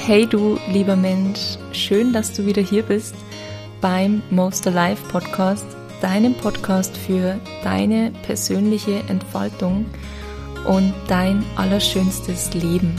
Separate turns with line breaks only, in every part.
Hey du lieber Mensch, schön, dass du wieder hier bist beim Most Alive Podcast, deinem Podcast für deine persönliche Entfaltung und dein allerschönstes Leben.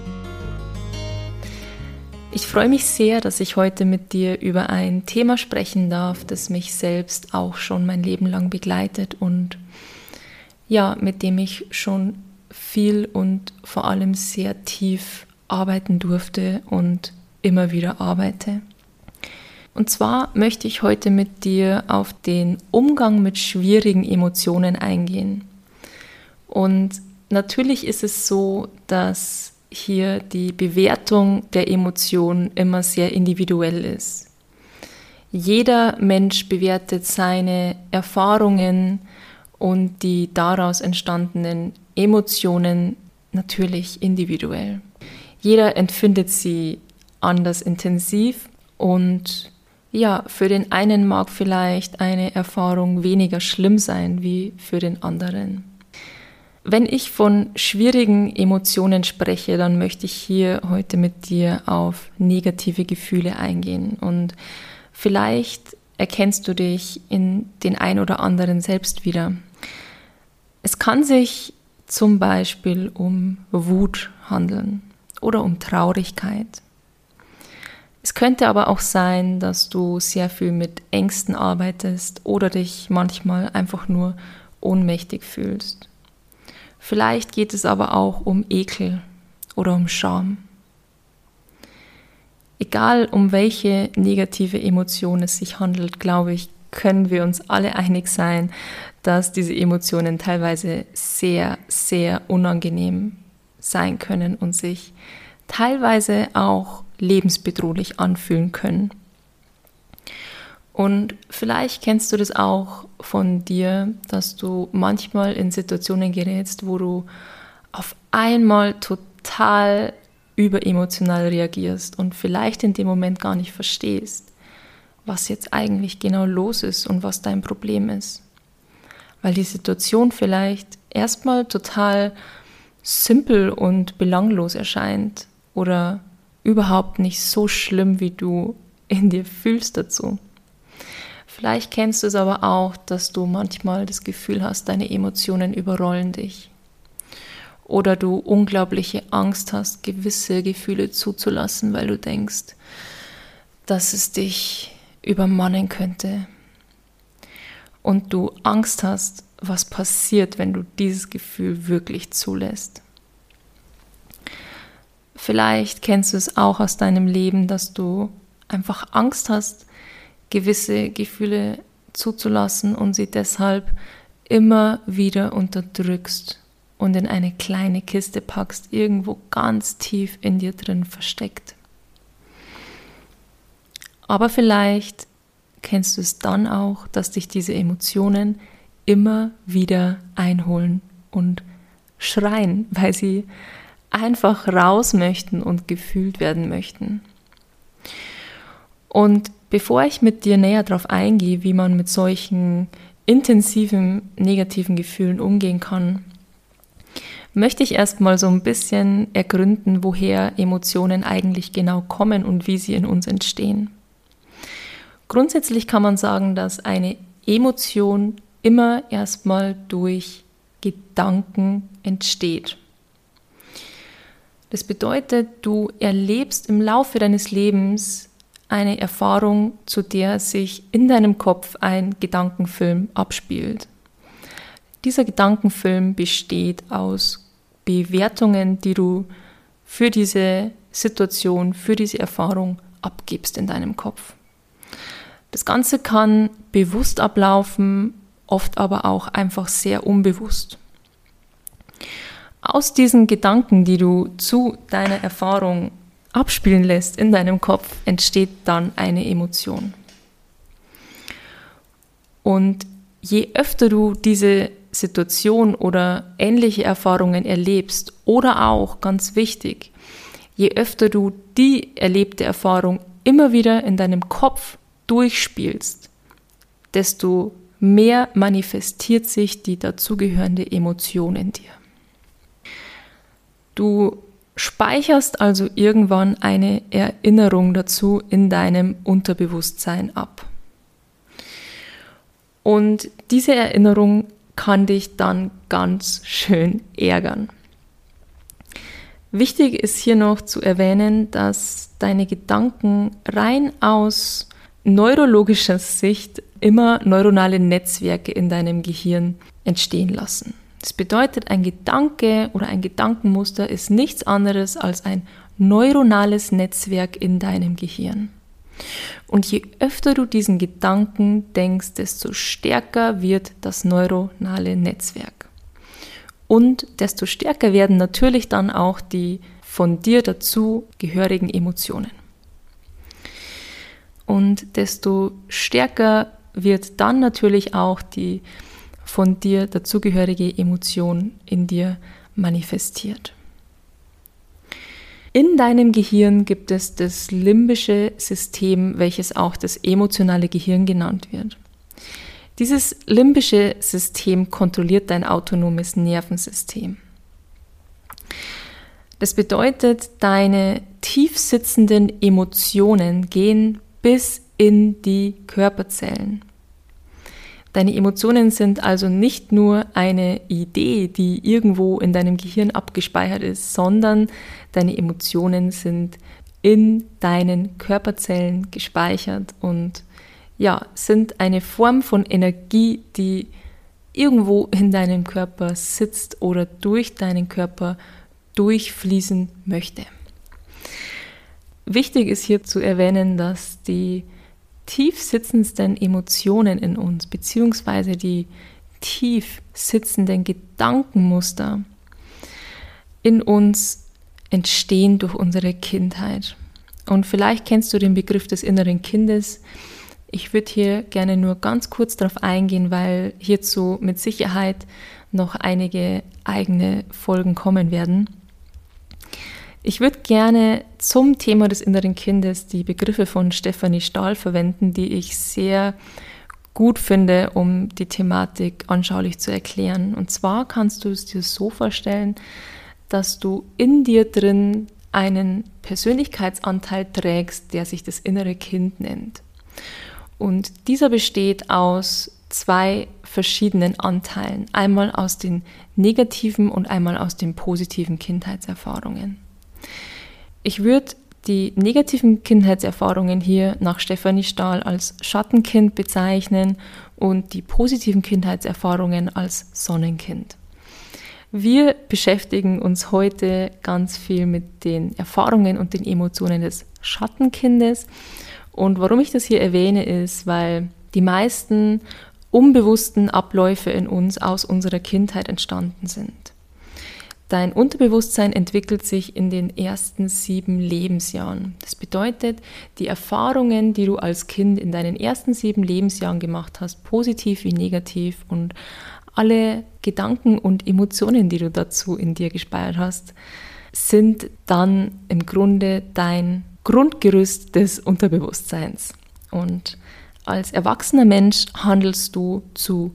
Ich freue mich sehr, dass ich heute mit dir über ein Thema sprechen darf, das mich selbst auch schon mein Leben lang begleitet und ja, mit dem ich schon viel und vor allem sehr tief arbeiten durfte und immer wieder arbeite. Und zwar möchte ich heute mit dir auf den Umgang mit schwierigen Emotionen eingehen. Und natürlich ist es so, dass hier die Bewertung der Emotionen immer sehr individuell ist. Jeder Mensch bewertet seine Erfahrungen und die daraus entstandenen Emotionen natürlich individuell. Jeder empfindet sie anders intensiv und ja, für den einen mag vielleicht eine Erfahrung weniger schlimm sein wie für den anderen. Wenn ich von schwierigen Emotionen spreche, dann möchte ich hier heute mit dir auf negative Gefühle eingehen und vielleicht erkennst du dich in den ein oder anderen selbst wieder. Es kann sich zum Beispiel um Wut handeln oder um Traurigkeit. Es könnte aber auch sein, dass du sehr viel mit Ängsten arbeitest oder dich manchmal einfach nur ohnmächtig fühlst. Vielleicht geht es aber auch um Ekel oder um Scham. Egal um welche negative Emotion es sich handelt, glaube ich, können wir uns alle einig sein, dass diese Emotionen teilweise sehr, sehr unangenehm sein können und sich teilweise auch lebensbedrohlich anfühlen können. Und vielleicht kennst du das auch von dir, dass du manchmal in Situationen gerätst, wo du auf einmal total überemotional reagierst und vielleicht in dem Moment gar nicht verstehst, was jetzt eigentlich genau los ist und was dein Problem ist. Weil die Situation vielleicht erstmal total simpel und belanglos erscheint oder überhaupt nicht so schlimm, wie du in dir fühlst dazu. Vielleicht kennst du es aber auch, dass du manchmal das Gefühl hast, deine Emotionen überrollen dich. Oder du unglaubliche Angst hast, gewisse Gefühle zuzulassen, weil du denkst, dass es dich übermannen könnte. Und du Angst hast, was passiert, wenn du dieses Gefühl wirklich zulässt. Vielleicht kennst du es auch aus deinem Leben, dass du einfach Angst hast, gewisse Gefühle zuzulassen und sie deshalb immer wieder unterdrückst und in eine kleine Kiste packst, irgendwo ganz tief in dir drin versteckt. Aber vielleicht kennst du es dann auch, dass dich diese Emotionen immer wieder einholen und schreien, weil sie einfach raus möchten und gefühlt werden möchten. Und bevor ich mit dir näher darauf eingehe, wie man mit solchen intensiven negativen Gefühlen umgehen kann, möchte ich erstmal so ein bisschen ergründen, woher Emotionen eigentlich genau kommen und wie sie in uns entstehen. Grundsätzlich kann man sagen, dass eine Emotion immer erstmal durch Gedanken entsteht. Das bedeutet, du erlebst im Laufe deines Lebens eine Erfahrung, zu der sich in deinem Kopf ein Gedankenfilm abspielt. Dieser Gedankenfilm besteht aus Bewertungen, die du für diese Situation, für diese Erfahrung abgibst in deinem Kopf. Das Ganze kann bewusst ablaufen, oft aber auch einfach sehr unbewusst. Aus diesen Gedanken, die du zu deiner Erfahrung abspielen lässt in deinem Kopf, entsteht dann eine Emotion. Und je öfter du diese Situation oder ähnliche Erfahrungen erlebst oder auch, ganz wichtig, je öfter du die erlebte Erfahrung immer wieder in deinem Kopf durchspielst, desto mehr manifestiert sich die dazugehörende Emotion in dir. Du speicherst also irgendwann eine Erinnerung dazu in deinem Unterbewusstsein ab. Und diese Erinnerung kann dich dann ganz schön ärgern. Wichtig ist hier noch zu erwähnen, dass deine Gedanken rein aus neurologischer Sicht immer neuronale Netzwerke in deinem Gehirn entstehen lassen. Das bedeutet, ein Gedanke oder ein Gedankenmuster ist nichts anderes als ein neuronales Netzwerk in deinem Gehirn. Und je öfter du diesen Gedanken denkst, desto stärker wird das neuronale Netzwerk. Und desto stärker werden natürlich dann auch die von dir dazu gehörigen Emotionen. Und desto stärker wird dann natürlich auch die von dir dazugehörige Emotion in dir manifestiert. In deinem Gehirn gibt es das limbische System, welches auch das emotionale Gehirn genannt wird. Dieses limbische System kontrolliert dein autonomes Nervensystem. Das bedeutet, deine tief sitzenden Emotionen gehen bis in die Körperzellen. Deine Emotionen sind also nicht nur eine Idee, die irgendwo in deinem Gehirn abgespeichert ist, sondern deine Emotionen sind in deinen Körperzellen gespeichert und sind eine Form von Energie, die irgendwo in deinem Körper sitzt oder durch deinen Körper durchfließen möchte. Wichtig ist hier zu erwähnen, dass die tief sitzendsten Emotionen in uns, beziehungsweise die tief sitzenden Gedankenmuster in uns entstehen durch unsere Kindheit. Und vielleicht kennst du den Begriff des inneren Kindes. Ich würde hier gerne nur ganz kurz darauf eingehen, weil hierzu mit Sicherheit noch einige eigene Folgen kommen werden. Ich würde gerne zum Thema des inneren Kindes die Begriffe von Stefanie Stahl verwenden, die ich sehr gut finde, um die Thematik anschaulich zu erklären. Und zwar kannst du es dir so vorstellen, dass du in dir drin einen Persönlichkeitsanteil trägst, der sich das innere Kind nennt. Und dieser besteht aus zwei verschiedenen Anteilen, einmal aus den negativen und einmal aus den positiven Kindheitserfahrungen. Ich würde die negativen Kindheitserfahrungen hier nach Stefanie Stahl als Schattenkind bezeichnen und die positiven Kindheitserfahrungen als Sonnenkind. Wir beschäftigen uns heute ganz viel mit den Erfahrungen und den Emotionen des Schattenkindes. Und warum ich das hier erwähne, ist, weil die meisten unbewussten Abläufe in uns aus unserer Kindheit entstanden sind. Dein Unterbewusstsein entwickelt sich in den ersten 7 Lebensjahren. Das bedeutet, die Erfahrungen, die du als Kind in deinen ersten 7 Lebensjahren gemacht hast, positiv wie negativ, und alle Gedanken und Emotionen, die du dazu in dir gespeichert hast, sind dann im Grunde dein Grundgerüst des Unterbewusstseins. Und als erwachsener Mensch handelst du zu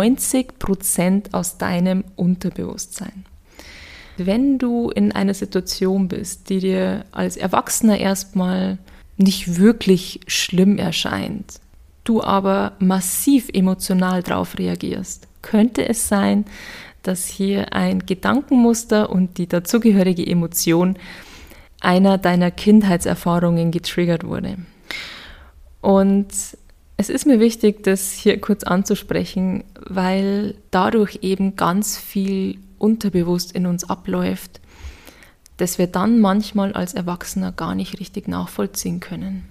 90% aus deinem Unterbewusstsein. Wenn du in einer Situation bist, die dir als Erwachsener erstmal nicht wirklich schlimm erscheint, du aber massiv emotional darauf reagierst, könnte es sein, dass hier ein Gedankenmuster und die dazugehörige Emotion einer deiner Kindheitserfahrungen getriggert wurde. Und es ist mir wichtig, das hier kurz anzusprechen, weil dadurch eben ganz viel unterbewusst in uns abläuft, das wir dann manchmal als Erwachsener gar nicht richtig nachvollziehen können.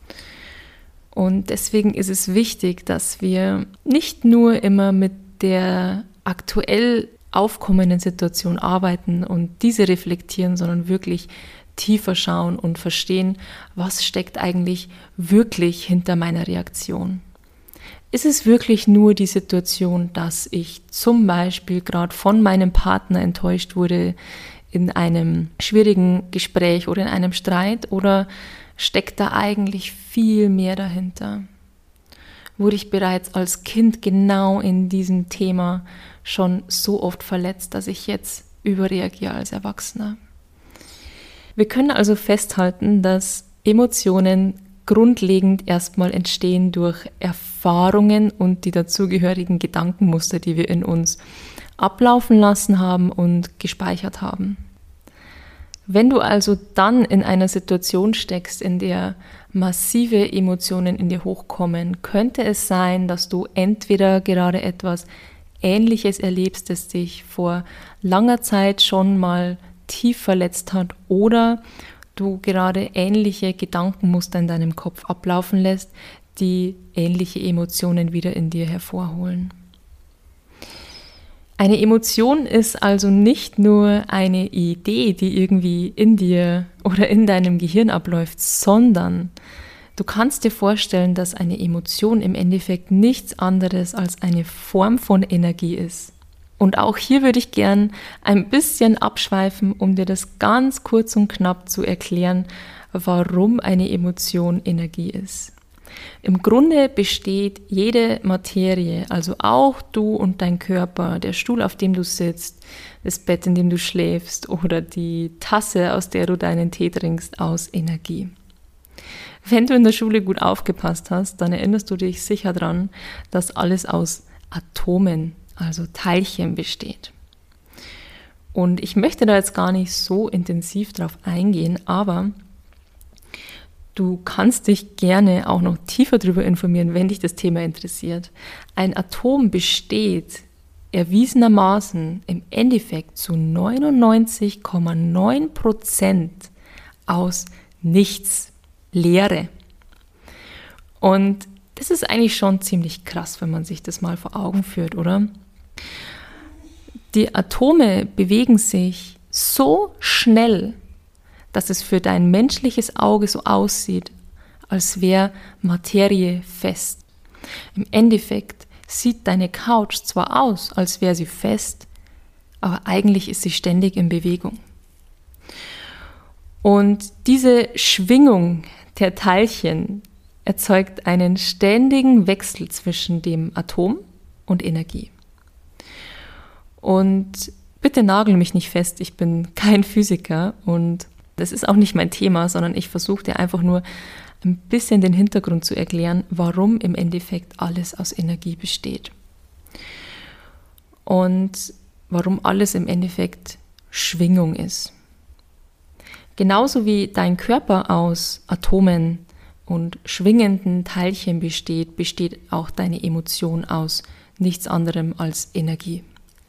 Und deswegen ist es wichtig, dass wir nicht nur immer mit der aktuell aufkommenden Situation arbeiten und diese reflektieren, sondern wirklich tiefer schauen und verstehen, was steckt eigentlich wirklich hinter meiner Reaktion. Ist es wirklich nur die Situation, dass ich zum Beispiel gerade von meinem Partner enttäuscht wurde in einem schwierigen Gespräch oder in einem Streit, oder steckt da eigentlich viel mehr dahinter? Wurde ich bereits als Kind genau in diesem Thema schon so oft verletzt, dass ich jetzt überreagiere als Erwachsener? Wir können also festhalten, dass Emotionen grundlegend erstmal entstehen durch Erfahrungen und die dazugehörigen Gedankenmuster, die wir in uns ablaufen lassen haben und gespeichert haben. Wenn du also dann in einer Situation steckst, in der massive Emotionen in dir hochkommen, könnte es sein, dass du entweder gerade etwas Ähnliches erlebst, das dich vor langer Zeit schon mal tief verletzt hat, oder du gerade ähnliche Gedankenmuster in deinem Kopf ablaufen lässt, die ähnliche Emotionen wieder in dir hervorholen. Eine Emotion ist also nicht nur eine Idee, die irgendwie in dir oder in deinem Gehirn abläuft, sondern du kannst dir vorstellen, dass eine Emotion im Endeffekt nichts anderes als eine Form von Energie ist. Und auch hier würde ich gern ein bisschen abschweifen, um dir das ganz kurz und knapp zu erklären, warum eine Emotion Energie ist. Im Grunde besteht jede Materie, also auch du und dein Körper, der Stuhl, auf dem du sitzt, das Bett, in dem du schläfst oder die Tasse, aus der du deinen Tee trinkst, aus Energie. Wenn du in der Schule gut aufgepasst hast, dann erinnerst du dich sicher daran, dass alles aus Atomen, also Teilchen, besteht. Und ich möchte da jetzt gar nicht so intensiv drauf eingehen, aber du kannst dich gerne auch noch tiefer darüber informieren, wenn dich das Thema interessiert. Ein Atom besteht erwiesenermaßen im Endeffekt zu 99,9% aus nichts, Leere. Und das ist eigentlich schon ziemlich krass, wenn man sich das mal vor Augen führt, oder? Die Atome bewegen sich so schnell, dass es für dein menschliches Auge so aussieht, als wäre Materie fest. Im Endeffekt sieht deine Couch zwar aus, als wäre sie fest, aber eigentlich ist sie ständig in Bewegung. Und diese Schwingung der Teilchen erzeugt einen ständigen Wechsel zwischen dem Atom und Energie. Und bitte nagel mich nicht fest, ich bin kein Physiker und das ist auch nicht mein Thema, sondern ich versuche dir einfach nur ein bisschen den Hintergrund zu erklären, warum im Endeffekt alles aus Energie besteht. Und warum alles im Endeffekt Schwingung ist. Genauso wie dein Körper aus Atomen und schwingenden Teilchen besteht, besteht auch deine Emotion aus nichts anderem als Energie.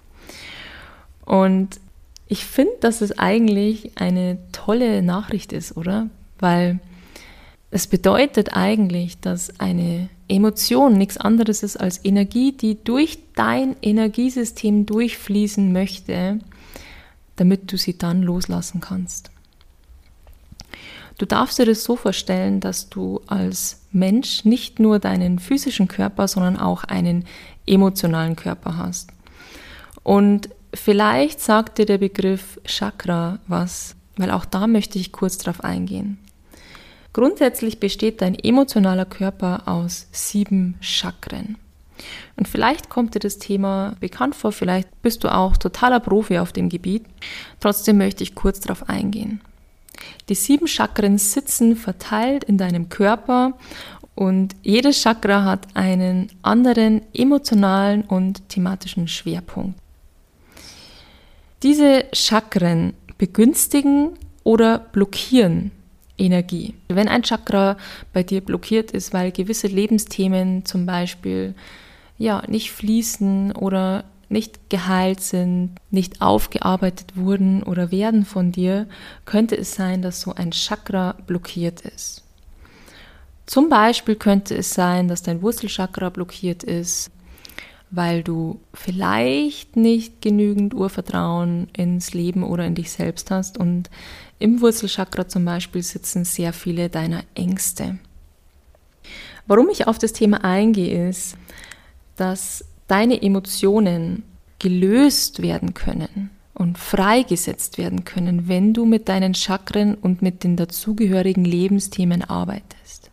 Und ich finde, dass es eigentlich eine tolle Nachricht ist, oder? Weil es bedeutet eigentlich, dass eine Emotion nichts anderes ist als Energie, die durch dein Energiesystem durchfließen möchte, damit du sie dann loslassen kannst. Du darfst dir das so vorstellen, dass du als Mensch nicht nur deinen physischen Körper, sondern auch einen emotionalen Körper hast. Und vielleicht sagt dir der Begriff Chakra was, weil auch da möchte ich kurz drauf eingehen. Grundsätzlich besteht dein emotionaler Körper aus 7 Chakren. Und vielleicht kommt dir das Thema bekannt vor, vielleicht bist du auch totaler Profi auf dem Gebiet. Trotzdem möchte ich kurz drauf eingehen. Die 7 Chakren sitzen verteilt in deinem Körper und jedes Chakra hat einen anderen emotionalen und thematischen Schwerpunkt. Diese Chakren begünstigen oder blockieren Energie. Wenn ein Chakra bei dir blockiert ist, weil gewisse Lebensthemen zum Beispiel nicht fließen oder nicht geheilt sind, nicht aufgearbeitet wurden oder werden von dir, könnte es sein, dass so ein Chakra blockiert ist. Zum Beispiel könnte es sein, dass dein Wurzelchakra blockiert ist, weil du vielleicht nicht genügend Urvertrauen ins Leben oder in dich selbst hast und im Wurzelchakra zum Beispiel sitzen sehr viele deiner Ängste. Warum ich auf das Thema eingehe, ist, dass deine Emotionen gelöst werden können und freigesetzt werden können, wenn du mit deinen Chakren und mit den dazugehörigen Lebensthemen arbeitest.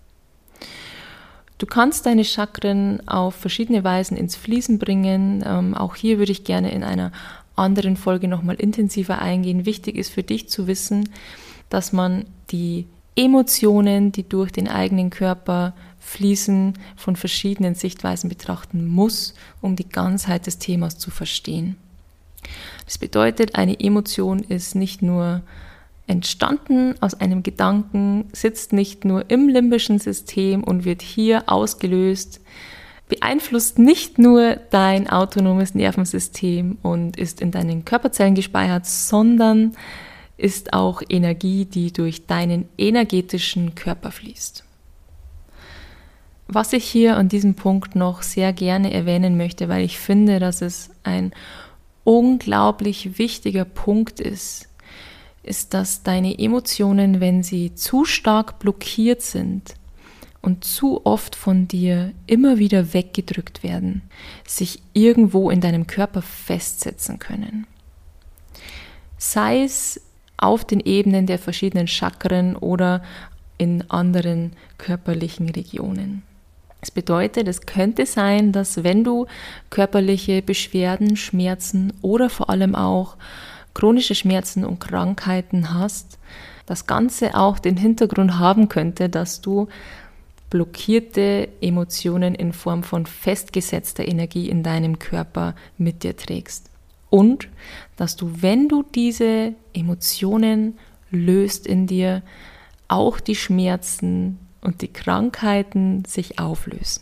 Du kannst deine Chakren auf verschiedene Weisen ins Fließen bringen. Auch hier würde ich gerne in einer anderen Folge nochmal intensiver eingehen. Wichtig ist für dich zu wissen, dass man die Emotionen, die durch den eigenen Körper fließen, von verschiedenen Sichtweisen betrachten muss, um die Ganzheit des Themas zu verstehen. Das bedeutet, eine Emotion ist nicht nur entstanden aus einem Gedanken, sitzt nicht nur im limbischen System und wird hier ausgelöst, beeinflusst nicht nur dein autonomes Nervensystem und ist in deinen Körperzellen gespeichert, sondern ist auch Energie, die durch deinen energetischen Körper fließt. Was ich hier an diesem Punkt noch sehr gerne erwähnen möchte, weil ich finde, dass es ein unglaublich wichtiger Punkt ist, dass deine Emotionen, wenn sie zu stark blockiert sind und zu oft von dir immer wieder weggedrückt werden, sich irgendwo in deinem Körper festsetzen können. Sei es auf den Ebenen der verschiedenen Chakren oder in anderen körperlichen Regionen. Das bedeutet, es könnte sein, dass wenn du körperliche Beschwerden, Schmerzen oder vor allem auch chronische Schmerzen und Krankheiten hast, das Ganze auch den Hintergrund haben könnte, dass du blockierte Emotionen in Form von festgesetzter Energie in deinem Körper mit dir trägst. Und dass du, wenn du diese Emotionen löst in dir, auch die Schmerzen und die Krankheiten sich auflösen.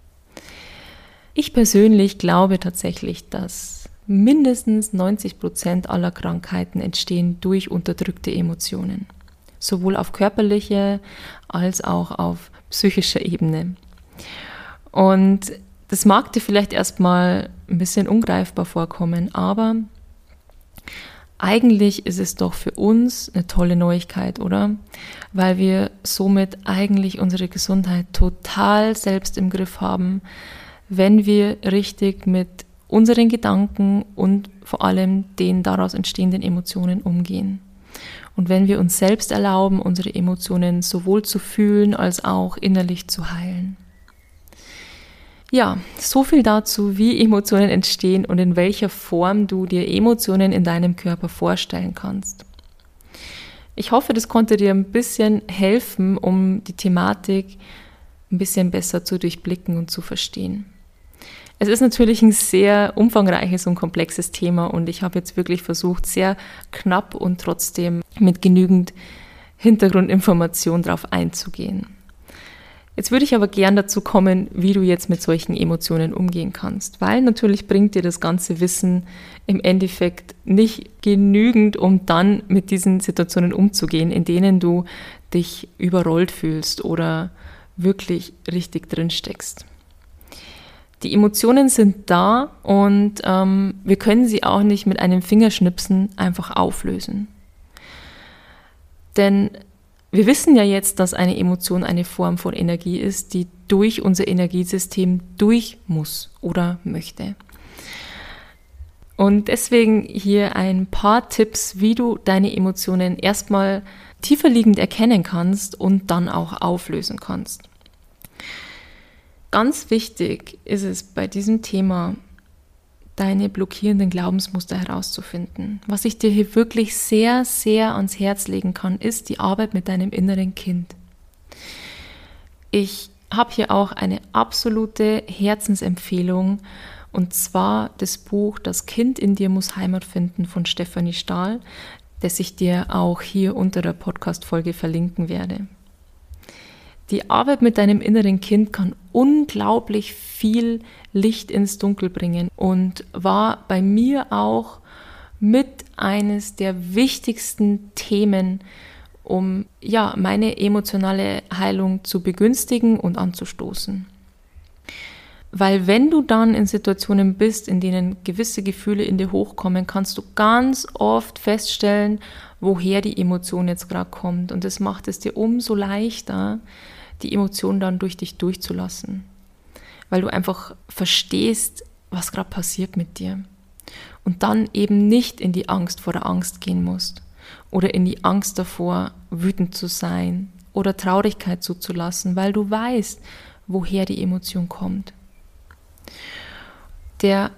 Ich persönlich glaube tatsächlich, dass mindestens 90% aller Krankheiten entstehen durch unterdrückte Emotionen. Sowohl auf körperlicher als auch auf psychischer Ebene. Und das mag dir vielleicht erstmal ein bisschen ungreifbar vorkommen, aber eigentlich ist es doch für uns eine tolle Neuigkeit, oder? Weil wir somit eigentlich unsere Gesundheit total selbst im Griff haben, wenn wir richtig mit unseren Gedanken und vor allem den daraus entstehenden Emotionen umgehen. Und wenn wir uns selbst erlauben, unsere Emotionen sowohl zu fühlen als auch innerlich zu heilen. Ja, so viel dazu, wie Emotionen entstehen und in welcher Form du dir Emotionen in deinem Körper vorstellen kannst. Ich hoffe, das konnte dir ein bisschen helfen, um die Thematik ein bisschen besser zu durchblicken und zu verstehen. Es ist natürlich ein sehr umfangreiches und komplexes Thema und ich habe jetzt wirklich versucht, sehr knapp und trotzdem mit genügend Hintergrundinformation darauf einzugehen. Jetzt würde ich aber gern dazu kommen, wie du jetzt mit solchen Emotionen umgehen kannst, weil natürlich bringt dir das ganze Wissen im Endeffekt nicht genügend, um dann mit diesen Situationen umzugehen, in denen du dich überrollt fühlst oder wirklich richtig drin steckst. Die Emotionen sind da und wir können sie auch nicht mit einem Fingerschnipsen einfach auflösen. Denn wir wissen ja jetzt, dass eine Emotion eine Form von Energie ist, die durch unser Energiesystem durch muss oder möchte. Und deswegen hier ein paar Tipps, wie du deine Emotionen erstmal tiefer liegend erkennen kannst und dann auch auflösen kannst. Ganz wichtig ist es bei diesem Thema, deine blockierenden Glaubensmuster herauszufinden. Was ich dir hier wirklich sehr, sehr ans Herz legen kann, ist die Arbeit mit deinem inneren Kind. Ich habe hier auch eine absolute Herzensempfehlung, und zwar das Buch Das Kind in dir muss Heimat finden von Stefanie Stahl, das ich dir auch hier unter der Podcast-Folge verlinken werde. Die Arbeit mit deinem inneren Kind kann unglaublich viel Licht ins Dunkel bringen und war bei mir auch mit eines der wichtigsten Themen, um meine emotionale Heilung zu begünstigen und anzustoßen. Weil wenn du dann in Situationen bist, in denen gewisse Gefühle in dir hochkommen, kannst du ganz oft feststellen, woher die Emotion jetzt gerade kommt. Und das macht es dir umso leichter, die Emotion dann durch dich durchzulassen. Weil du einfach verstehst, was gerade passiert mit dir. Und dann eben nicht in die Angst vor der Angst gehen musst. Oder in die Angst davor, wütend zu sein oder Traurigkeit zuzulassen, weil du weißt, woher die Emotion kommt. Der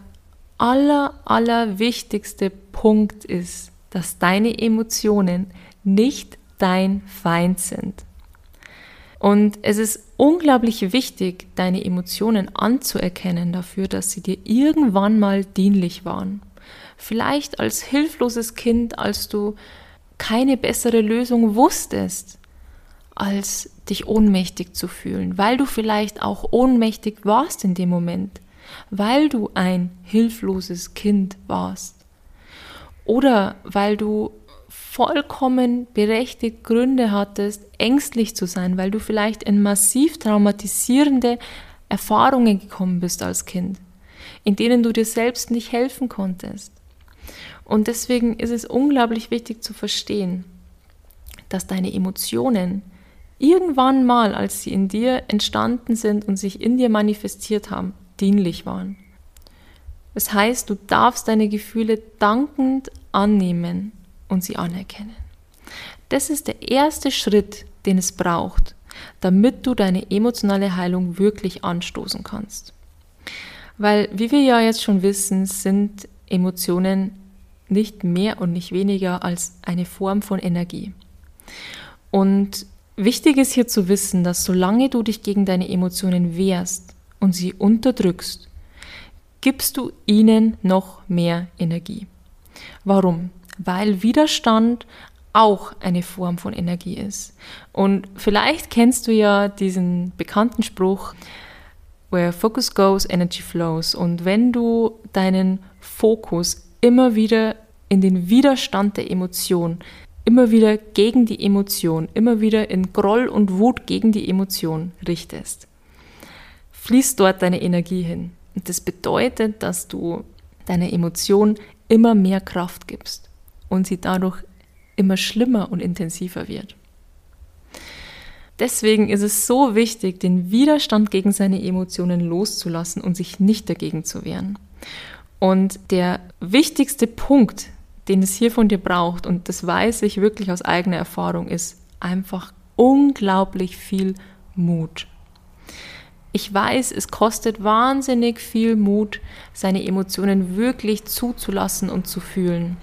allerwichtigste Punkt ist, dass deine Emotionen nicht dein Feind sind. Und es ist unglaublich wichtig, deine Emotionen anzuerkennen dafür, dass sie dir irgendwann mal dienlich waren. Vielleicht als hilfloses Kind, als du keine bessere Lösung wusstest, als dich ohnmächtig zu fühlen, weil du vielleicht auch ohnmächtig warst in dem Moment, weil du ein hilfloses Kind warst oder weil du vollkommen berechtigt Gründe hattest, ängstlich zu sein, weil du vielleicht in massiv traumatisierende Erfahrungen gekommen bist als Kind, in denen du dir selbst nicht helfen konntest. Und deswegen ist es unglaublich wichtig zu verstehen, dass deine Emotionen irgendwann mal, als sie in dir entstanden sind und sich in dir manifestiert haben, dienlich waren. Das heißt, du darfst deine Gefühle dankend annehmen und sie anerkennen. Das ist der erste Schritt, den es braucht, damit du deine emotionale Heilung wirklich anstoßen kannst. Weil, wie wir ja jetzt schon wissen, sind Emotionen nicht mehr und nicht weniger als eine Form von Energie. Und wichtig ist hier zu wissen, dass solange du dich gegen deine Emotionen wehrst und sie unterdrückst, gibst du ihnen noch mehr Energie. Warum? Weil Widerstand auch eine Form von Energie ist. Und vielleicht kennst du ja diesen bekannten Spruch, where focus goes, energy flows. Und wenn du deinen Fokus immer wieder in den Widerstand der Emotion, immer wieder gegen die Emotion, immer wieder in Groll und Wut gegen die Emotion richtest, fließt dort deine Energie hin. Und das bedeutet, dass du deiner Emotion immer mehr Kraft gibst und sie dadurch immer schlimmer und intensiver wird. Deswegen ist es so wichtig, den Widerstand gegen seine Emotionen loszulassen und sich nicht dagegen zu wehren. Und der wichtigste Punkt, den es hier von dir braucht, und das weiß ich wirklich aus eigener Erfahrung, ist einfach unglaublich viel Mut. Ich weiß, es kostet wahnsinnig viel Mut, seine Emotionen wirklich zuzulassen und zu fühlen.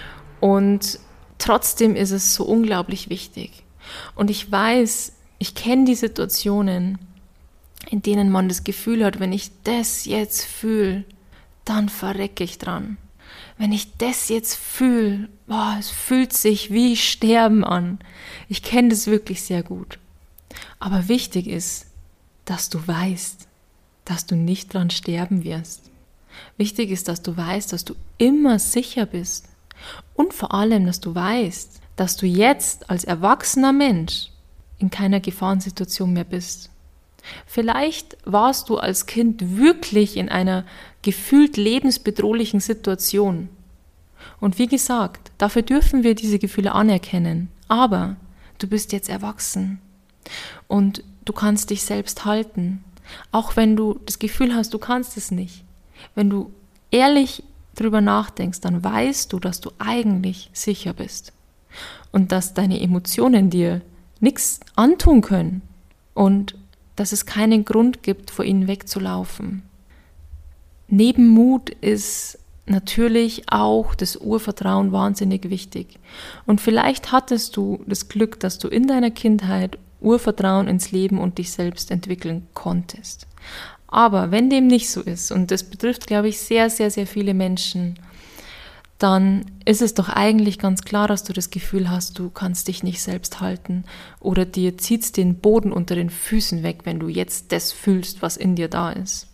Und trotzdem ist es so unglaublich wichtig. Und ich weiß, ich kenne die Situationen, in denen man das Gefühl hat, wenn ich das jetzt fühle, dann verrecke ich dran. Wenn ich das jetzt fühle, es fühlt sich wie Sterben an. Ich kenne das wirklich sehr gut. Aber wichtig ist, dass du weißt, dass du nicht dran sterben wirst. Wichtig ist, dass du weißt, dass du immer sicher bist. Und vor allem, dass du weißt, dass du jetzt als erwachsener Mensch in keiner Gefahrensituation mehr bist. Vielleicht warst du als Kind wirklich in einer gefühlt lebensbedrohlichen Situation. Und wie gesagt, dafür dürfen wir diese Gefühle anerkennen. Aber du bist jetzt erwachsen und du kannst dich selbst halten, auch wenn du das Gefühl hast, du kannst es nicht. Wenn du ehrlich drüber nachdenkst, dann weißt du, dass du eigentlich sicher bist und dass deine Emotionen dir nichts antun können und dass es keinen Grund gibt, vor ihnen wegzulaufen. Neben Mut ist natürlich auch das Urvertrauen wahnsinnig wichtig. Und vielleicht hattest du das Glück, dass du in deiner Kindheit Urvertrauen ins Leben und dich selbst entwickeln konntest. Aber wenn dem nicht so ist, und das betrifft, glaube ich, sehr, sehr, sehr viele Menschen, dann ist es doch eigentlich ganz klar, dass du das Gefühl hast, du kannst dich nicht selbst halten oder dir zieht's den Boden unter den Füßen weg, wenn du jetzt das fühlst, was in dir da ist.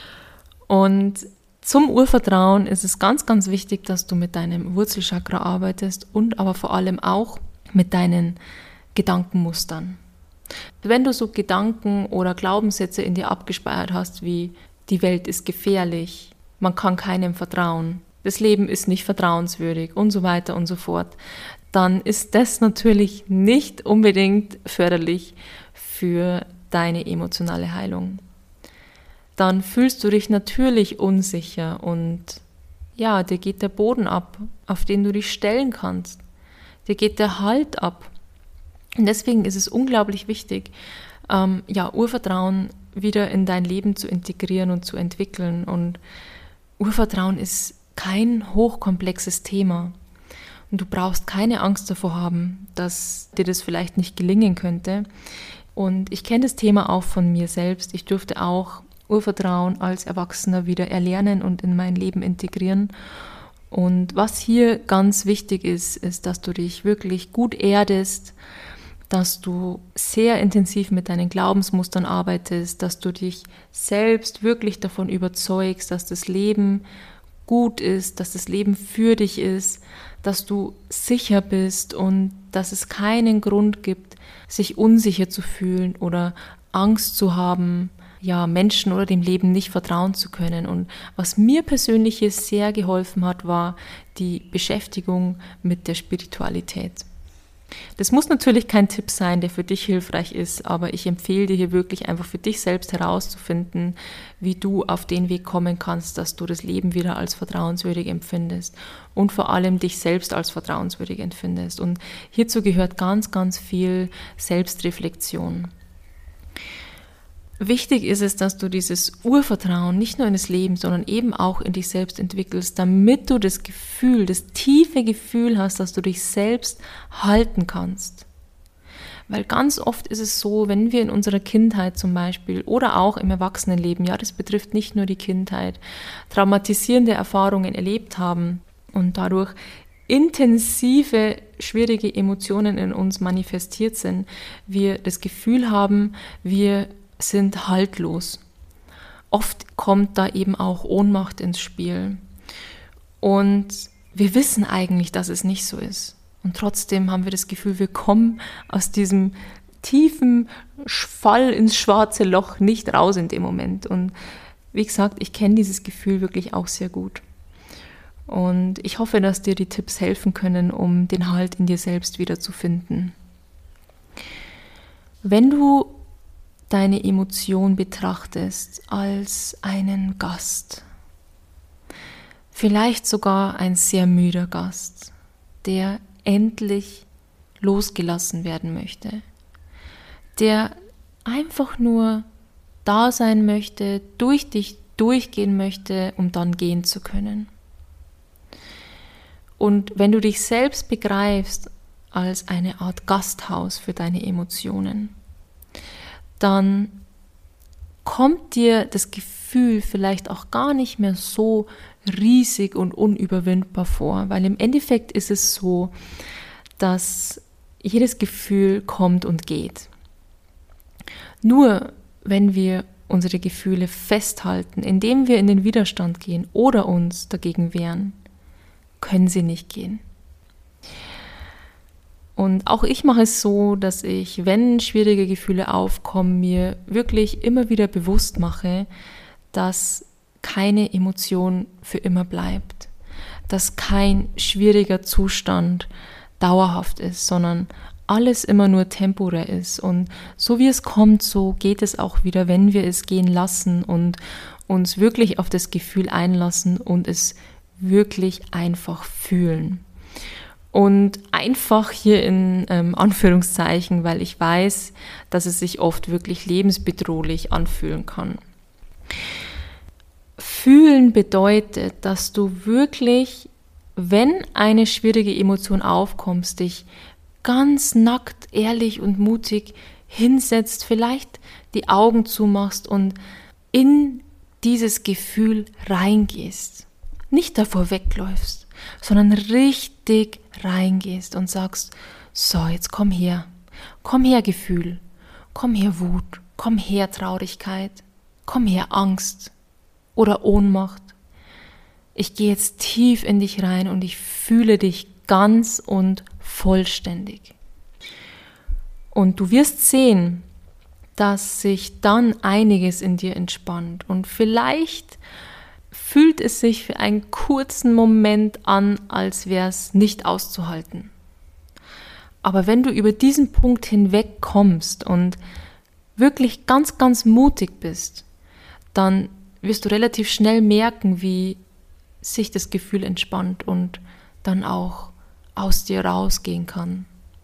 Und zum Urvertrauen ist es ganz, ganz wichtig, dass du mit deinem Wurzelchakra arbeitest und aber vor allem auch mit deinen Gedankenmustern. Wenn du so Gedanken oder Glaubenssätze in dir abgespeichert hast, wie die Welt ist gefährlich, man kann keinem vertrauen, das Leben ist nicht vertrauenswürdig und so weiter und so fort, dann ist das natürlich nicht unbedingt förderlich für deine emotionale Heilung. Dann fühlst du dich natürlich unsicher und ja, dir geht der Boden ab, auf den du dich stellen kannst. Dir geht der Halt ab. Und deswegen ist es unglaublich wichtig, Urvertrauen wieder in dein Leben zu integrieren und zu entwickeln. Und Urvertrauen ist kein hochkomplexes Thema. Und du brauchst keine Angst davor haben, dass dir das vielleicht nicht gelingen könnte. Und ich kenne das Thema auch von mir selbst. Ich durfte auch Urvertrauen als Erwachsener wieder erlernen und in mein Leben integrieren. Und was hier ganz wichtig ist, ist, dass du dich wirklich gut erdest, dass du sehr intensiv mit deinen Glaubensmustern arbeitest, dass du dich selbst wirklich davon überzeugst, dass das Leben gut ist, dass das Leben für dich ist, dass du sicher bist und dass es keinen Grund gibt, sich unsicher zu fühlen oder Angst zu haben, ja, Menschen oder dem Leben nicht vertrauen zu können. Und was mir persönlich hier sehr geholfen hat, war die Beschäftigung mit der Spiritualität. Das muss natürlich kein Tipp sein, der für dich hilfreich ist, aber ich empfehle dir hier wirklich einfach für dich selbst herauszufinden, wie du auf den Weg kommen kannst, dass du das Leben wieder als vertrauenswürdig empfindest und vor allem dich selbst als vertrauenswürdig empfindest. Und hierzu gehört ganz, ganz viel Selbstreflexion. Wichtig ist es, dass du dieses Urvertrauen nicht nur in das Leben, sondern eben auch in dich selbst entwickelst, damit du das Gefühl, das tiefe Gefühl hast, dass du dich selbst halten kannst. Weil ganz oft ist es so, wenn wir in unserer Kindheit zum Beispiel oder auch im Erwachsenenleben, ja, das betrifft nicht nur die Kindheit, traumatisierende Erfahrungen erlebt haben und dadurch intensive, schwierige Emotionen in uns manifestiert sind, wir das Gefühl haben, wir sind haltlos. Oft kommt da eben auch Ohnmacht ins Spiel. Und wir wissen eigentlich, dass es nicht so ist. Und trotzdem haben wir das Gefühl, wir kommen aus diesem tiefen Fall ins schwarze Loch nicht raus in dem Moment. Und wie gesagt, ich kenne dieses Gefühl wirklich auch sehr gut. Und ich hoffe, dass dir die Tipps helfen können, um den Halt in dir selbst wiederzufinden. Wenn du deine Emotion betrachtest als einen Gast. Vielleicht sogar ein sehr müder Gast, der endlich losgelassen werden möchte, der einfach nur da sein möchte, durch dich durchgehen möchte, um dann gehen zu können. Und wenn du dich selbst begreifst als eine Art Gasthaus für deine Emotionen, dann kommt dir das Gefühl vielleicht auch gar nicht mehr so riesig und unüberwindbar vor, weil im Endeffekt ist es so, dass jedes Gefühl kommt und geht. Nur wenn wir unsere Gefühle festhalten, indem wir in den Widerstand gehen oder uns dagegen wehren, können sie nicht gehen. Und auch ich mache es so, dass ich, wenn schwierige Gefühle aufkommen, mir wirklich immer wieder bewusst mache, dass keine Emotion für immer bleibt, dass kein schwieriger Zustand dauerhaft ist, sondern alles immer nur temporär ist. Und so wie es kommt, so geht es auch wieder, wenn wir es gehen lassen und uns wirklich auf das Gefühl einlassen und es wirklich einfach fühlen. Und einfach hier in Anführungszeichen, weil ich weiß, dass es sich oft wirklich lebensbedrohlich anfühlen kann. Fühlen bedeutet, dass du wirklich, wenn eine schwierige Emotion aufkommt, dich ganz nackt, ehrlich und mutig hinsetzt, vielleicht die Augen zumachst und in dieses Gefühl reingehst. Nicht davor wegläufst, sondern richtig reingehst und sagst, so, jetzt komm her Gefühl, komm her Wut, komm her Traurigkeit, komm her Angst oder Ohnmacht. Ich gehe jetzt tief in dich rein und ich fühle dich ganz und vollständig. Und du wirst sehen, dass sich dann einiges in dir entspannt und vielleicht fühlt es sich für einen kurzen Moment an, als wäre es nicht auszuhalten. Aber wenn du über diesen Punkt hinweg kommst und wirklich ganz, ganz mutig bist, dann wirst du relativ schnell merken, wie sich das Gefühl entspannt und dann auch aus dir rausgehen kann.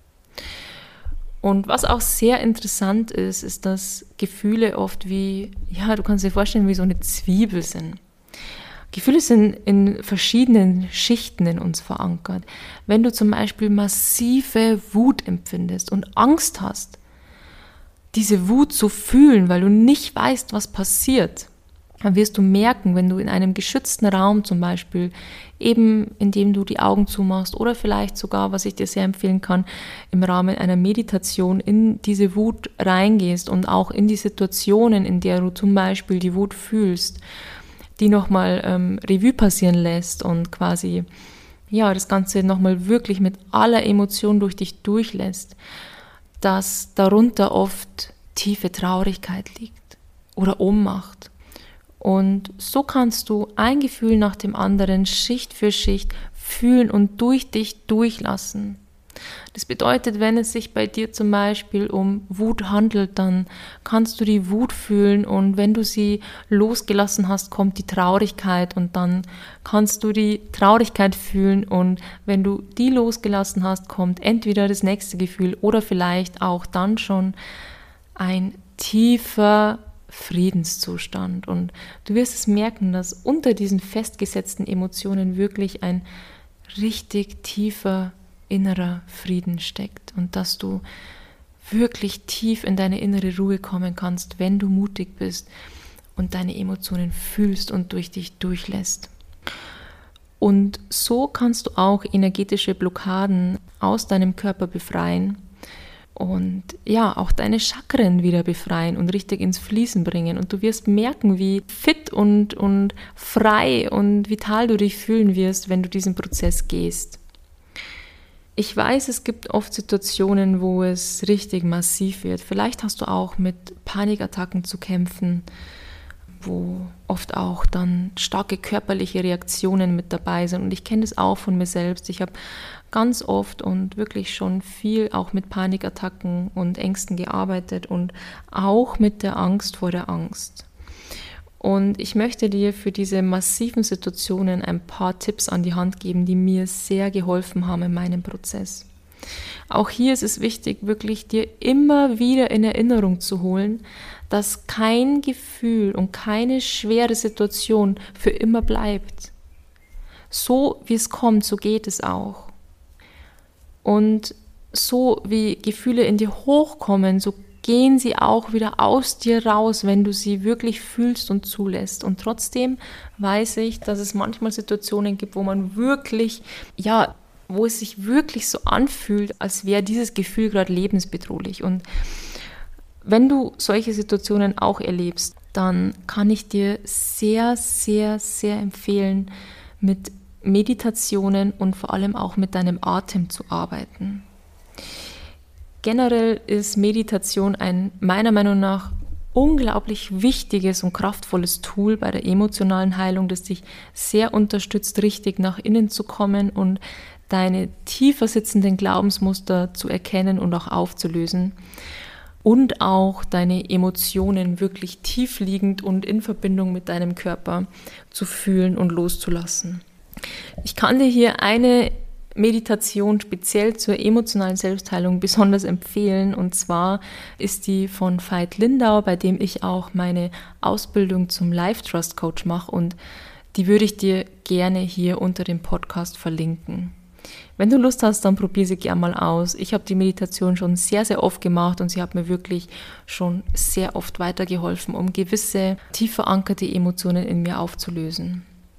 Und was auch sehr interessant ist, ist, dass Gefühle oft wie, ja, du kannst dir vorstellen, wie so eine Zwiebel sind. Gefühle sind in verschiedenen Schichten in uns verankert. Wenn du zum Beispiel massive Wut empfindest und Angst hast, diese Wut zu fühlen, weil du nicht weißt, was passiert, dann wirst du merken, wenn du in einem geschützten Raum zum Beispiel, eben indem du die Augen zumachst oder vielleicht sogar, was ich dir sehr empfehlen kann, im Rahmen einer Meditation in diese Wut reingehst und auch in die Situationen, in der du zum Beispiel die Wut fühlst, die nochmal Revue passieren lässt und quasi das Ganze nochmal wirklich mit aller Emotion durch dich durchlässt, dass darunter oft tiefe Traurigkeit liegt oder Ohnmacht. Und so kannst du ein Gefühl nach dem anderen Schicht für Schicht fühlen und durch dich durchlassen. Das bedeutet, wenn es sich bei dir zum Beispiel um Wut handelt, dann kannst du die Wut fühlen und wenn du sie losgelassen hast, kommt die Traurigkeit und dann kannst du die Traurigkeit fühlen und wenn du die losgelassen hast, kommt entweder das nächste Gefühl oder vielleicht auch dann schon ein tiefer Friedenszustand und du wirst es merken, dass unter diesen festgesetzten Emotionen wirklich ein richtig tiefer innerer Frieden steckt und dass du wirklich tief in deine innere Ruhe kommen kannst, wenn du mutig bist und deine Emotionen fühlst und durch dich durchlässt. Und so kannst du auch energetische Blockaden aus deinem Körper befreien und auch deine Chakren wieder befreien und richtig ins Fließen bringen. Und du wirst merken, wie fit und frei und vital du dich fühlen wirst, wenn du diesen Prozess gehst. Ich weiß, es gibt oft Situationen, wo es richtig massiv wird. Vielleicht hast du auch mit Panikattacken zu kämpfen, wo oft auch dann starke körperliche Reaktionen mit dabei sind. Und ich kenne das auch von mir selbst. Ich habe ganz oft und wirklich schon viel auch mit Panikattacken und Ängsten gearbeitet und auch mit der Angst vor der Angst. Und ich möchte dir für diese massiven Situationen ein paar Tipps an die Hand geben, die mir sehr geholfen haben in meinem Prozess. Auch hier ist es wichtig, wirklich dir immer wieder in Erinnerung zu holen, dass kein Gefühl und keine schwere Situation für immer bleibt. So wie es kommt, so geht es auch. Und so wie Gefühle in dir hochkommen, so gehen sie auch wieder aus dir raus, wenn du sie wirklich fühlst und zulässt. Und trotzdem weiß ich, dass es manchmal Situationen gibt, wo man wirklich, wo es sich wirklich so anfühlt, als wäre dieses Gefühl gerade lebensbedrohlich. Und wenn du solche Situationen auch erlebst, dann kann ich dir sehr, sehr, sehr empfehlen, mit Meditationen und vor allem auch mit deinem Atem zu arbeiten. Generell ist Meditation ein meiner Meinung nach unglaublich wichtiges und kraftvolles Tool bei der emotionalen Heilung, das dich sehr unterstützt, richtig nach innen zu kommen und deine tiefer sitzenden Glaubensmuster zu erkennen und auch aufzulösen und auch deine Emotionen wirklich tiefliegend und in Verbindung mit deinem Körper zu fühlen und loszulassen. Ich kann dir hier eine Meditation speziell zur emotionalen Selbstheilung besonders empfehlen und zwar ist die von Veit Lindau, bei dem ich auch meine Ausbildung zum Life Trust Coach mache und die würde ich dir gerne hier unter dem Podcast verlinken. Wenn du Lust hast, dann probier sie gerne mal aus. Ich habe die Meditation schon sehr, sehr oft gemacht und sie hat mir wirklich schon sehr oft weitergeholfen, um gewisse tief verankerte Emotionen in mir aufzulösen.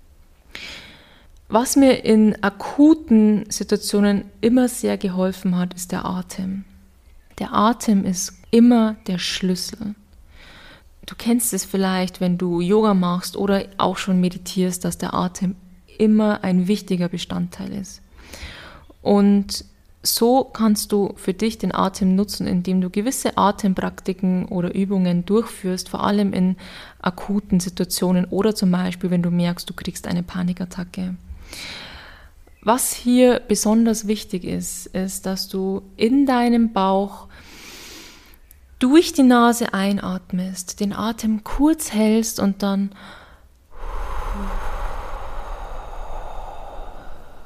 Was mir in akuten Situationen immer sehr geholfen hat, ist der Atem. Der Atem ist immer der Schlüssel. Du kennst es vielleicht, wenn du Yoga machst oder auch schon meditierst, dass der Atem immer ein wichtiger Bestandteil ist. Und so kannst du für dich den Atem nutzen, indem du gewisse Atempraktiken oder Übungen durchführst, vor allem in akuten Situationen oder zum Beispiel, wenn du merkst, du kriegst eine Panikattacke. Was hier besonders wichtig ist, dass du in deinem Bauch durch die Nase einatmest, den Atem kurz hältst und dann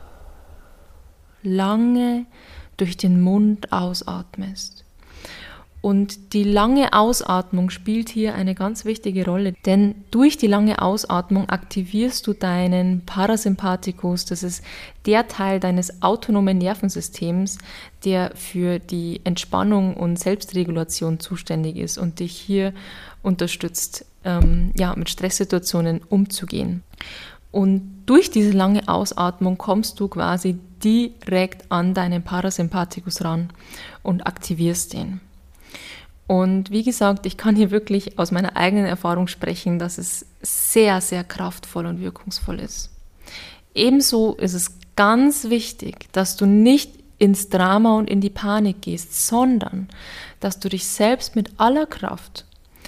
lange durch den Mund ausatmest. Und die lange Ausatmung spielt hier eine ganz wichtige Rolle, denn durch die lange Ausatmung aktivierst du deinen Parasympathikus, das ist der Teil deines autonomen Nervensystems, der für die Entspannung und Selbstregulation zuständig ist und dich hier unterstützt, mit Stresssituationen umzugehen. Und durch diese lange Ausatmung kommst du quasi direkt an deinen Parasympathikus ran und aktivierst den. Und wie gesagt, ich kann hier wirklich aus meiner eigenen Erfahrung sprechen, dass es sehr, sehr kraftvoll und wirkungsvoll ist. Ebenso ist es ganz wichtig, dass du nicht ins Drama und in die Panik gehst, sondern dass du dich selbst mit aller Kraft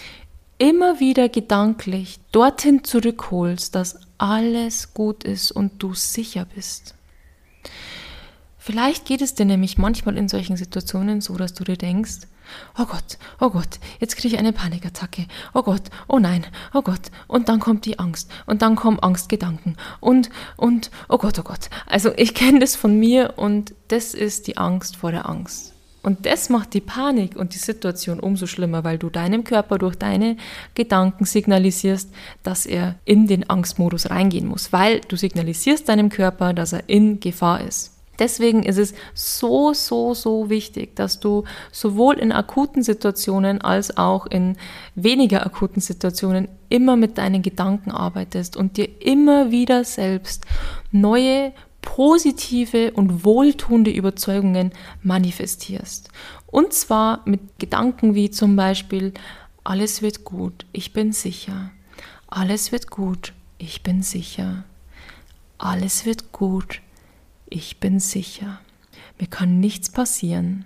immer wieder gedanklich dorthin zurückholst, dass alles gut ist und du sicher bist. Vielleicht geht es dir nämlich manchmal in solchen Situationen so, dass du dir denkst, oh Gott, jetzt kriege ich eine Panikattacke, oh Gott, oh nein, oh Gott, und dann kommt die Angst und dann kommen Angstgedanken und oh Gott. Also ich kenne das von mir und das ist die Angst vor der Angst. Und das macht die Panik und die Situation umso schlimmer, weil du deinem Körper durch deine Gedanken signalisierst, dass er in den Angstmodus reingehen muss, weil du signalisierst deinem Körper, dass er in Gefahr ist. Deswegen ist es so wichtig, dass du sowohl in akuten Situationen als auch in weniger akuten Situationen immer mit deinen Gedanken arbeitest und dir immer wieder selbst neue, positive und wohltuende Überzeugungen manifestierst. Und zwar mit Gedanken wie zum Beispiel, alles wird gut, ich bin sicher. Alles wird gut, ich bin sicher. Alles wird gut, ich bin sicher. Mir kann nichts passieren.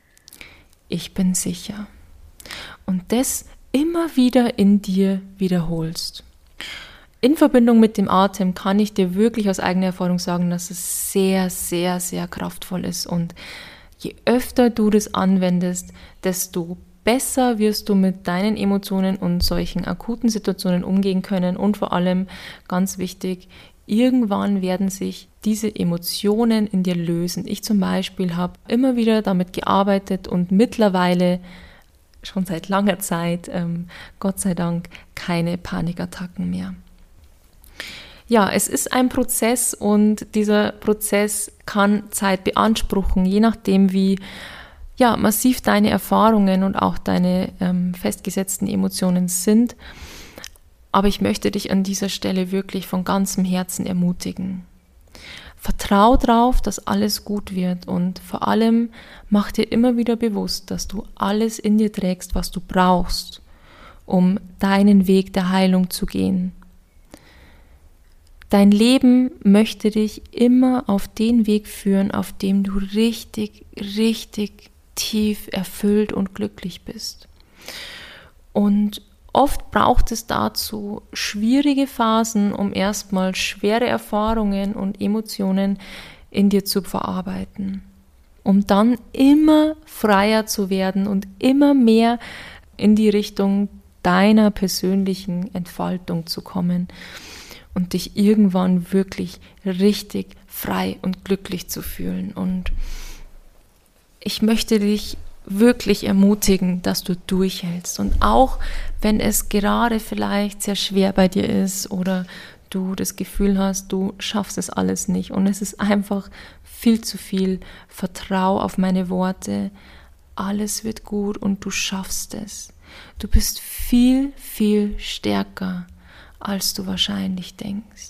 Ich bin sicher. Und das immer wieder in dir wiederholst. In Verbindung mit dem Atem kann ich dir wirklich aus eigener Erfahrung sagen, dass es sehr, sehr, sehr kraftvoll ist. Und je öfter du das anwendest, desto besser wirst du mit deinen Emotionen und solchen akuten Situationen umgehen können. Und vor allem, ganz wichtig, irgendwann werden sich diese Emotionen in dir lösen. Ich zum Beispiel habe immer wieder damit gearbeitet und mittlerweile schon seit langer Zeit, Gott sei Dank, keine Panikattacken mehr. Ja, es ist ein Prozess und dieser Prozess kann Zeit beanspruchen, je nachdem wie massiv deine Erfahrungen und auch deine festgesetzten Emotionen sind. Aber ich möchte dich an dieser Stelle wirklich von ganzem Herzen ermutigen. Vertrau drauf, dass alles gut wird und vor allem mach dir immer wieder bewusst, dass du alles in dir trägst, was du brauchst, um deinen Weg der Heilung zu gehen. Dein Leben möchte dich immer auf den Weg führen, auf dem du richtig, richtig tief erfüllt und glücklich bist. Und oft braucht es dazu schwierige Phasen, um erstmal schwere Erfahrungen und Emotionen in dir zu verarbeiten, um dann immer freier zu werden und immer mehr in die Richtung deiner persönlichen Entfaltung zu kommen und dich irgendwann wirklich richtig frei und glücklich zu fühlen. Und ich möchte dich wirklich ermutigen, dass du durchhältst. Und auch wenn es gerade vielleicht sehr schwer bei dir ist oder du das Gefühl hast, du schaffst es alles nicht und es ist einfach viel zu viel, vertrau auf meine Worte, alles wird gut und du schaffst es. Du bist viel, viel stärker, als du wahrscheinlich denkst.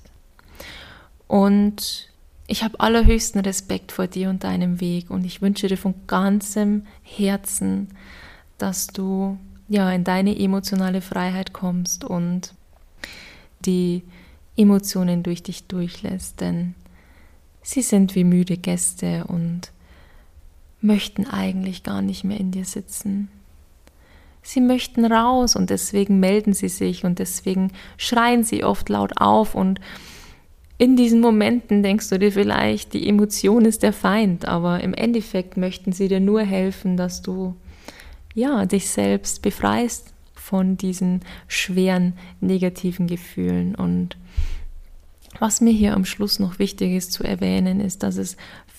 Und ich habe allerhöchsten Respekt vor dir und deinem Weg und ich wünsche dir von ganzem Herzen, dass du in deine emotionale Freiheit kommst und die Emotionen durch dich durchlässt, denn sie sind wie müde Gäste und möchten eigentlich gar nicht mehr in dir sitzen. Sie möchten raus und deswegen melden sie sich und deswegen schreien sie oft laut auf und in diesen Momenten denkst du dir vielleicht, die Emotion ist der Feind, aber im Endeffekt möchten sie dir nur helfen, dass du dich selbst befreist von diesen schweren negativen Gefühlen. Und was mir hier am Schluss noch wichtig ist zu erwähnen, ist, dass es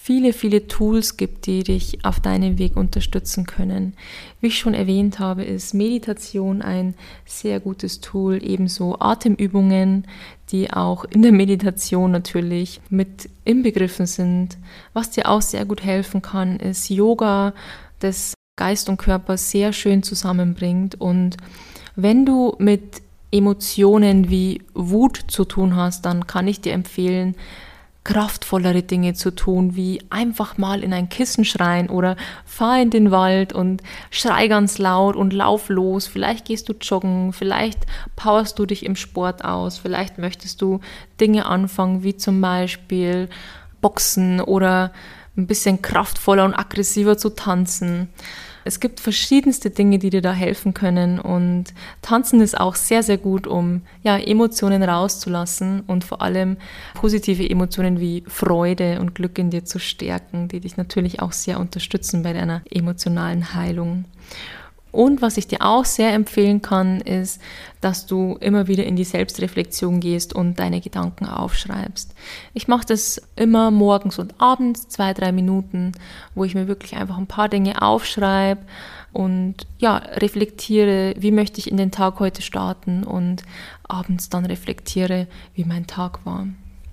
viele, viele Tools gibt, die dich auf deinem Weg unterstützen können. Wie ich schon erwähnt habe, ist Meditation ein sehr gutes Tool, ebenso Atemübungen, die auch in der Meditation natürlich mit inbegriffen sind. Was dir auch sehr gut helfen kann, ist Yoga, das Geist und Körper sehr schön zusammenbringt. Und wenn du mit Emotionen wie Wut zu tun hast, dann kann ich dir empfehlen, kraftvollere Dinge zu tun, wie einfach mal in ein Kissen schreien oder fahr in den Wald und schrei ganz laut und lauf los. Vielleicht gehst du joggen, vielleicht powerst du dich im Sport aus, vielleicht möchtest du Dinge anfangen, wie zum Beispiel Boxen oder ein bisschen kraftvoller und aggressiver zu tanzen. Es gibt verschiedenste Dinge, die dir da helfen können, und Tanzen ist auch sehr, sehr gut, um Emotionen rauszulassen und vor allem positive Emotionen wie Freude und Glück in dir zu stärken, die dich natürlich auch sehr unterstützen bei deiner emotionalen Heilung. Und was ich dir auch sehr empfehlen kann, ist, dass du immer wieder in die Selbstreflexion gehst und deine Gedanken aufschreibst. Ich mache das immer morgens und abends, 2-3 Minuten, wo ich mir wirklich einfach ein paar Dinge aufschreibe und reflektiere, wie möchte ich in den Tag heute starten, und abends dann reflektiere, wie mein Tag war.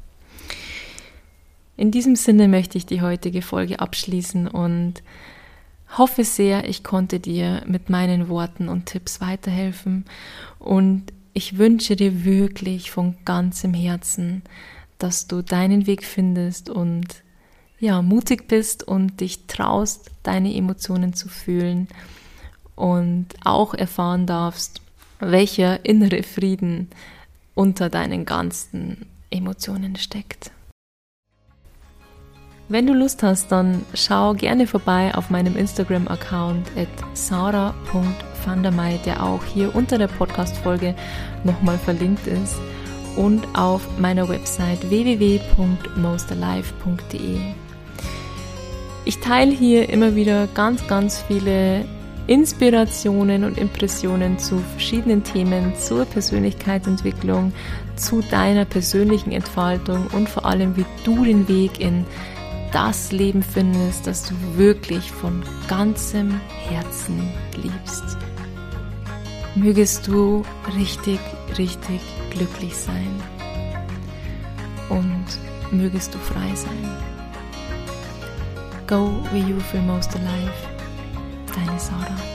In diesem Sinne möchte ich die heutige Folge abschließen und hoffe sehr, ich konnte dir mit meinen Worten und Tipps weiterhelfen, und ich wünsche dir wirklich von ganzem Herzen, dass du deinen Weg findest und mutig bist und dich traust, deine Emotionen zu fühlen und auch erfahren darfst, welcher innere Frieden unter deinen ganzen Emotionen steckt. Wenn du Lust hast, dann schau gerne vorbei auf meinem Instagram-Account @sarah.vandermey, der auch hier unter der Podcast-Folge nochmal verlinkt ist, und auf meiner Website www.mostalife.de. Ich teile hier immer wieder ganz, ganz viele Inspirationen und Impressionen zu verschiedenen Themen, zur Persönlichkeitsentwicklung, zu deiner persönlichen Entfaltung und vor allem, wie du den Weg in das Leben findest, das du wirklich von ganzem Herzen liebst. Mögest du richtig, richtig glücklich sein und mögest du frei sein. Go where you feel most alive. Deine Sarah.